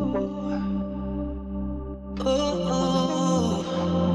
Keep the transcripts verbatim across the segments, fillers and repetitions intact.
Oh,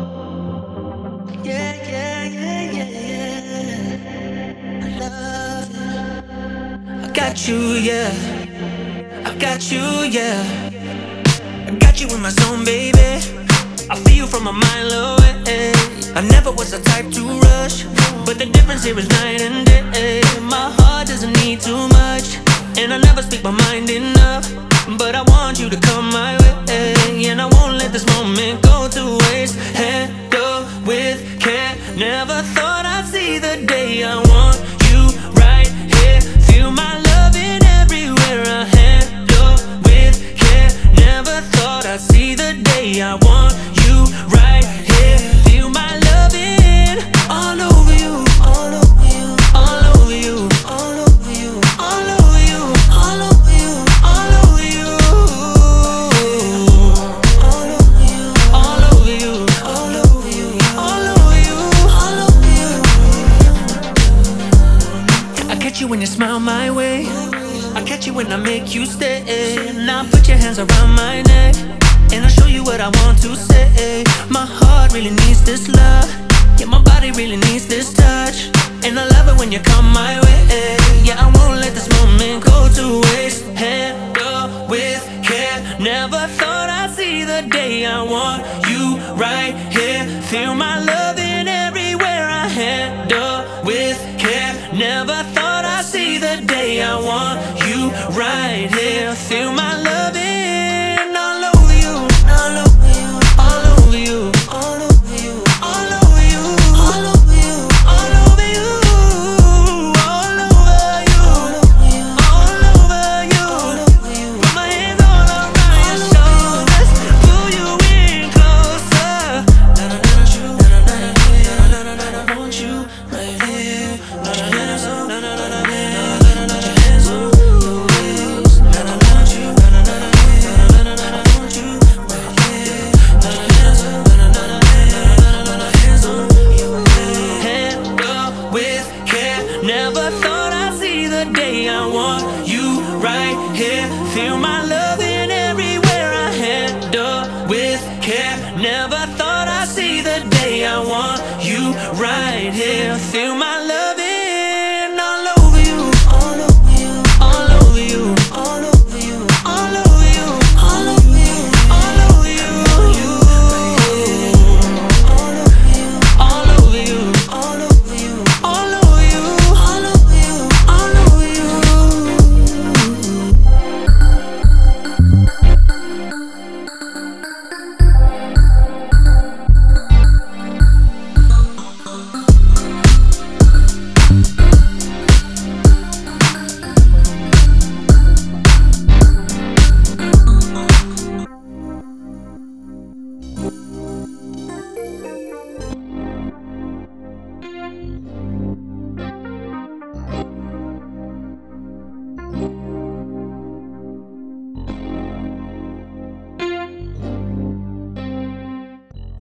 yeah, yeah, yeah, yeah, yeah. I love it. I got you, yeah. I got you, yeah. I got you in my zone, baby. I feel you from a mile away. I never was the type to rush, but the difference here is night and day. My heart doesn't need too much, and I never speak my mind enough. But I want you to come my way, and I won't let this moment go to waste. Handle with care. Never thought I'd see the day. I want you right here. Feel my loving everywhere. I handle with care. Never thought I'd see the day. I want you right here. Feel my loving all over you, all over you, all over you, all over you, all over you, all over you, all over you, all over you, all over you, all over you, all over you, all over you. I catch you when you smile my way. I catch you when I make you stay. Now put your hands around my neck, and I'll show you what I want to say. My heart really needs this love. Yeah, my body really needs this touch. And I love it when you come my way. Yeah, I won't let this moment go to waste. Handle with care. Never thought I'd see the day. I want you right here. Feel my loving everywhere. I handle with care. Never thought I'd see the day. I want you right here. Feel my loving all over you, all over you, all over you, all over you, all over you, all over you, all over you, all over you, all over you. Put my hands all around your shoulders, pull you in closer. Na na na na na na na na. I want you right here. Put your hands on, na na na na na. Put your hands on your waist. Na na na you, na na na na na na. I want you right here. Put your hands on, na na na na na. Hands on your waist. Handle with care. Never thought I'd see the day. I want you right here. Feel my loving everywhere. I handle with care. Never thought I'd see the day. I want you right here. Feel my